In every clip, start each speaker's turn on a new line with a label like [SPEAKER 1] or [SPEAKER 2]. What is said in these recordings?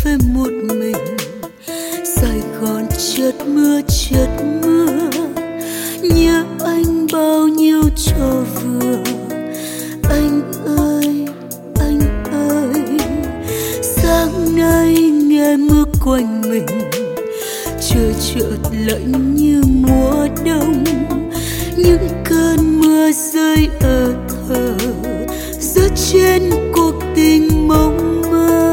[SPEAKER 1] phê một mình. Sài Gòn chợt mưa, nhớ anh bao nhiêu trò vừa. Anh ơi, sáng nay nghe mưa quanh mình, trời chợt lạnh như mùa đông. Những cơn mưa rơi ở thờ giữa trên cuộc tình mong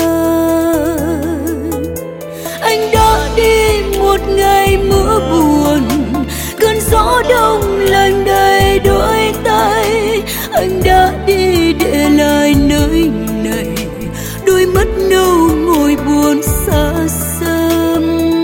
[SPEAKER 1] manh. Anh đã đi một ngày mưa buồn, cơn gió đông lạnh đầy đôi tay. Anh đã đi để lại nơi này đôi mắt nâu ngồi buồn xa xăm.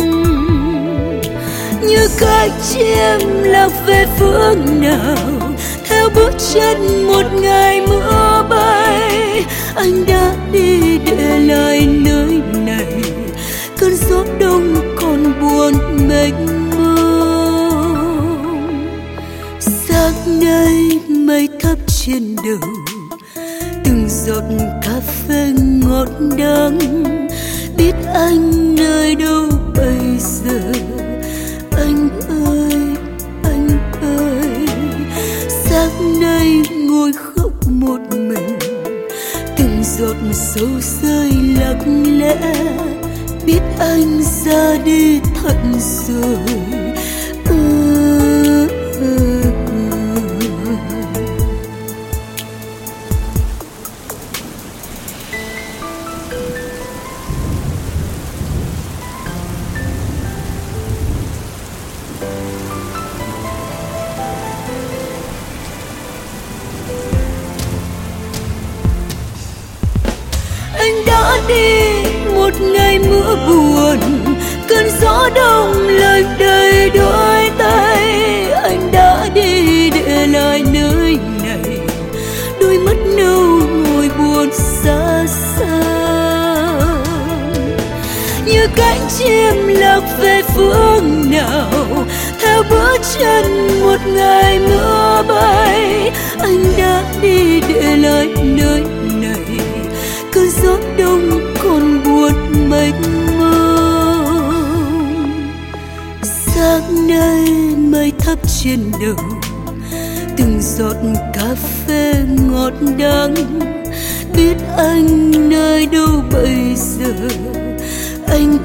[SPEAKER 1] Như cánh chim lạc về phương nào, theo bước chân một ngày mưa bay. Anh đã đi để lại nơi này cơn gió đông còn buồn mênh mông. Sáng nay mây thấp trên đầu, từng giọt cà phê ngọt đắng. Biết anh nơi đâu bây giờ. Anh ơi, sáng nay ngồi khóc một mình, từng giọt sầu rơi lặng lẽ. Biết anh ra đi thật rồi. Anh đã đi một ngày mưa buồn, cơn gió đông lạnh đầy đôi tay. Anh đã đi để lại nơi này đôi mắt nâu ngồi buồn xa xa. Như cánh chim lạc về phương nào, theo bước chân một ngày mưa bay. Anh đã đi để lại nơi này cơn gió đông còn buồn mênh mông. Sáng nay mây thấp trên đầu, từng giọt cà phê ngọt đắng. Biết anh nơi đâu bây giờ. Anh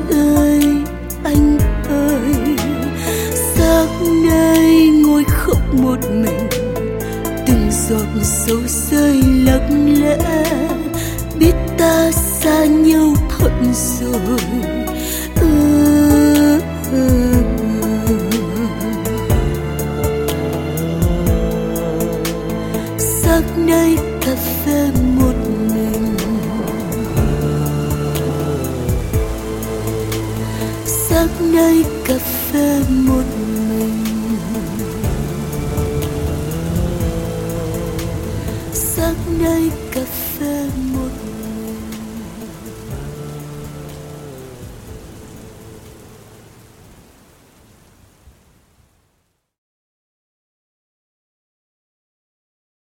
[SPEAKER 1] ơi, sáng nay ngồi khóc một mình, từng giọt sầu rơi lặng lẽ. Biết ta xa nhau thật rồi. Sáng nay cà phê một mình, sáng nay cà phê một mình, sáng nay cà